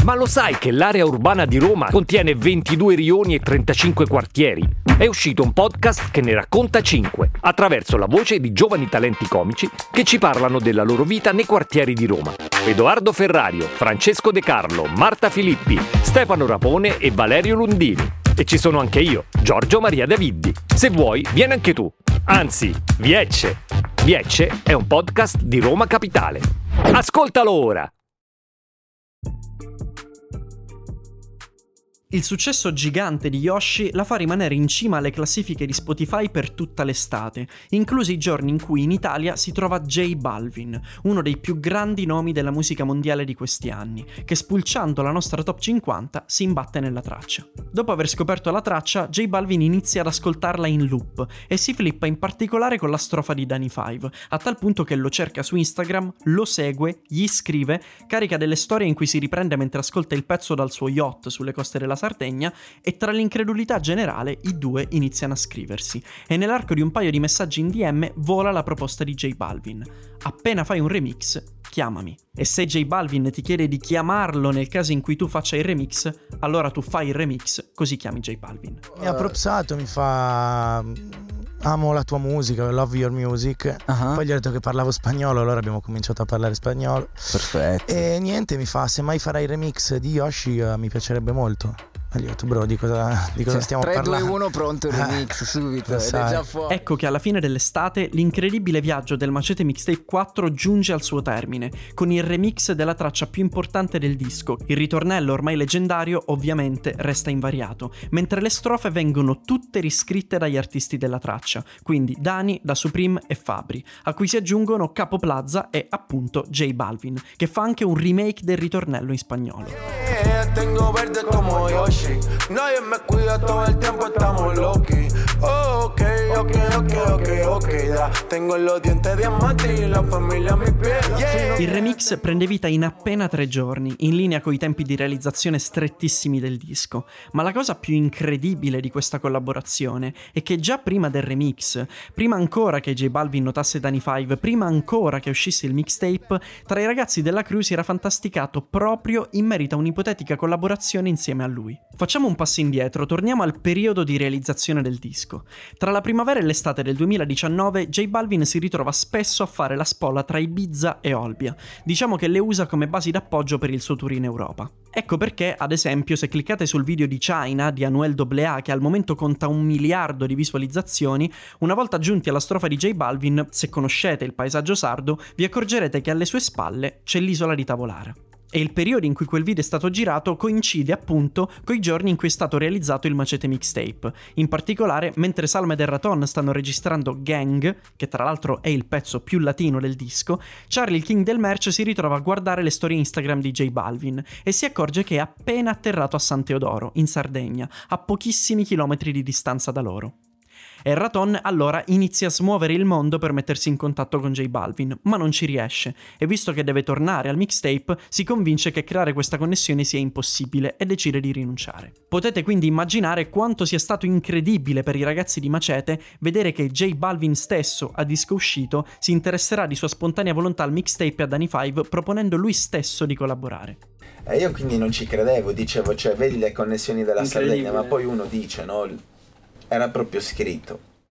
Ma lo sai che l'area urbana di Roma contiene 22 rioni e 35 quartieri? È uscito un podcast che ne racconta 5, attraverso la voce di giovani talenti comici che ci parlano della loro vita nei quartieri di Roma. Edoardo Ferrario, Francesco De Carlo, Marta Filippi, Stefano Rapone e Valerio Lundini. E ci sono anche io, Giorgio Maria Daviddi. Se vuoi, vieni anche tu. Anzi, Viecce. Viecce è un podcast di Roma Capitale. Ascoltalo ora! Il successo gigante di Yoshi la fa rimanere in cima alle classifiche di Spotify per tutta l'estate, inclusi i giorni in cui in Italia si trova J Balvin, uno dei più grandi nomi della musica mondiale di questi anni, che spulciando la nostra top 50 si imbatte nella traccia. Dopo aver scoperto la traccia, J Balvin inizia ad ascoltarla in loop e si flippa in particolare con la strofa di Dani 5, a tal punto che lo cerca su Instagram, lo segue, gli scrive, carica delle storie in cui si riprende mentre ascolta il pezzo dal suo yacht sulle coste della Sardegna e tra l'incredulità generale i due iniziano a scriversi e nell'arco di un paio di messaggi in DM vola la proposta di J Balvin. Appena fai un remix, chiamami. E se J Balvin ti chiede di chiamarlo nel caso in cui tu faccia il remix, allora tu fai il remix, così chiami J Balvin. Mi ha propsato, mi fa... Amo la tua musica, love your music. Poi gli ho detto che parlavo spagnolo, allora abbiamo cominciato a parlare spagnolo. Perfetto. E niente, mi fa, se mai farai il remix di Yoshi mi piacerebbe molto. E gli ho detto, bro, di cosa stiamo 3, parlando? 2, 1, pronto il remix, subito, ed è già fuori. Ecco che alla fine dell'estate l'incredibile viaggio del Machete Mixtape 4 giunge al suo termine, con il remix della traccia più importante del disco. Il ritornello ormai leggendario ovviamente resta invariato, mentre le strofe vengono tutte riscritte dagli artisti della traccia, quindi Dani, Da Supreme e Fabri, a cui si aggiungono Capo Plaza e appunto J Balvin, che fa anche un remake del ritornello in spagnolo. Tengo verde como Yoshi, nadie me cuida todo el tiempo, estamos loki. Oh, ok, da. Tengo los dientes diamanti y la familia a mis pies. Il remix prende vita in appena 3 giorni, in linea coi tempi di realizzazione strettissimi del disco. Ma la cosa più incredibile di questa collaborazione è che già prima del remix, prima ancora che J Balvin notasse Dani 5, prima ancora che uscisse il mixtape, tra i ragazzi della crew si era fantasticato proprio in merito a un'ipotetica collaborazione insieme a lui. Facciamo un passo indietro, torniamo al periodo di realizzazione del disco. Tra la primavera e l'estate del 2019, J Balvin si ritrova spesso a fare la spola tra Ibiza e Olbia. Diciamo che le usa come basi d'appoggio per il suo tour in Europa. Ecco perché, ad esempio, se cliccate sul video di China di Anuel AA, che al momento conta 1 miliardo di visualizzazioni, una volta giunti alla strofa di J Balvin, se conoscete il paesaggio sardo, vi accorgerete che alle sue spalle c'è l'isola di Tavolara. E il periodo in cui quel video è stato girato coincide appunto coi giorni in cui è stato realizzato il Machete Mixtape. In particolare, mentre Salma e Raton stanno registrando Gang, che tra l'altro è il pezzo più latino del disco, Charlie, il king del merch, si ritrova a guardare le storie Instagram di J Balvin e si accorge che è appena atterrato a San Teodoro, in Sardegna, a pochissimi chilometri di distanza da loro. E Raton allora inizia a smuovere il mondo per mettersi in contatto con J Balvin, ma non ci riesce, e visto che deve tornare al mixtape, si convince che creare questa connessione sia impossibile e decide di rinunciare. Potete quindi immaginare quanto sia stato incredibile per i ragazzi di Machete vedere che J Balvin stesso, a disco uscito, si interesserà di sua spontanea volontà al mixtape e a Dani 5, proponendo lui stesso di collaborare. E io quindi non ci credevo, dicevo, cioè vedi le connessioni della Sardegna, ma poi uno dice, no? Era proprio scritto.